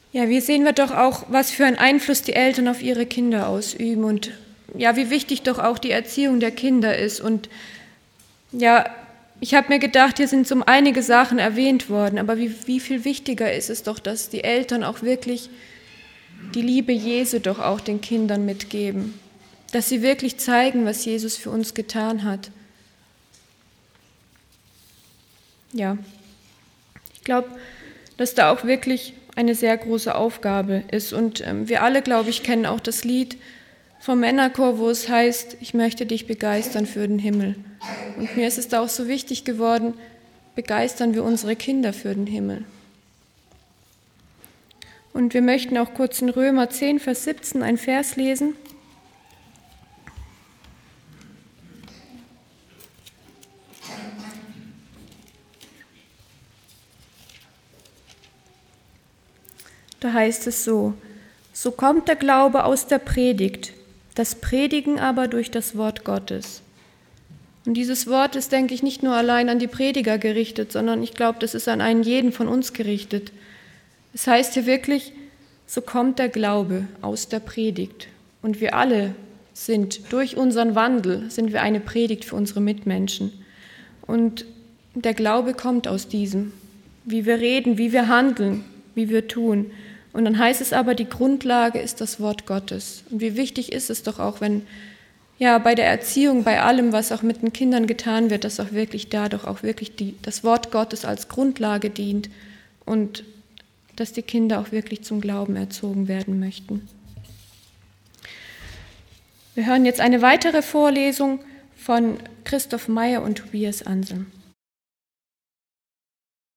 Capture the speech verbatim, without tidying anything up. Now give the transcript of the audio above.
Ja, hier sehen wir doch auch, was für einen Einfluss die Eltern auf ihre Kinder ausüben und ja, wie wichtig doch auch die Erziehung der Kinder ist. Und ja, ich habe mir gedacht, hier sind so einige Sachen erwähnt worden, aber wie, wie viel wichtiger ist es doch, dass die Eltern auch wirklich die Liebe Jesu doch auch den Kindern mitgeben, dass sie wirklich zeigen, was Jesus für uns getan hat. Ja, ich glaube, dass da auch wirklich eine sehr große Aufgabe ist. Und ähm, wir alle, glaube ich, kennen auch das Lied vom Männerchor, wo es heißt, ich möchte dich begeistern für den Himmel. Und mir ist es da auch so wichtig geworden, begeistern wir unsere Kinder für den Himmel. Und wir möchten auch kurz in Römer zehn, Vers siebzehn ein Vers lesen. Da heißt es so: So kommt der Glaube aus der Predigt, das Predigen aber durch das Wort Gottes. Und dieses Wort ist, denke ich, nicht nur allein an die Prediger gerichtet, sondern ich glaube, das ist an einen jeden von uns gerichtet. Es heißt hier wirklich, so kommt der Glaube aus der Predigt. Und wir alle sind, durch unseren Wandel, sind wir eine Predigt für unsere Mitmenschen. Und der Glaube kommt aus diesem, wie wir reden, wie wir handeln, wie wir tun. Und dann heißt es aber, die Grundlage ist das Wort Gottes. Und wie wichtig ist es doch auch, wenn ja bei der Erziehung, bei allem, was auch mit den Kindern getan wird, dass auch wirklich da doch auch wirklich die, das Wort Gottes als Grundlage dient und dass die Kinder auch wirklich zum Glauben erzogen werden möchten. Wir hören jetzt eine weitere Vorlesung von Christoph Meyer und Tobias Anselm.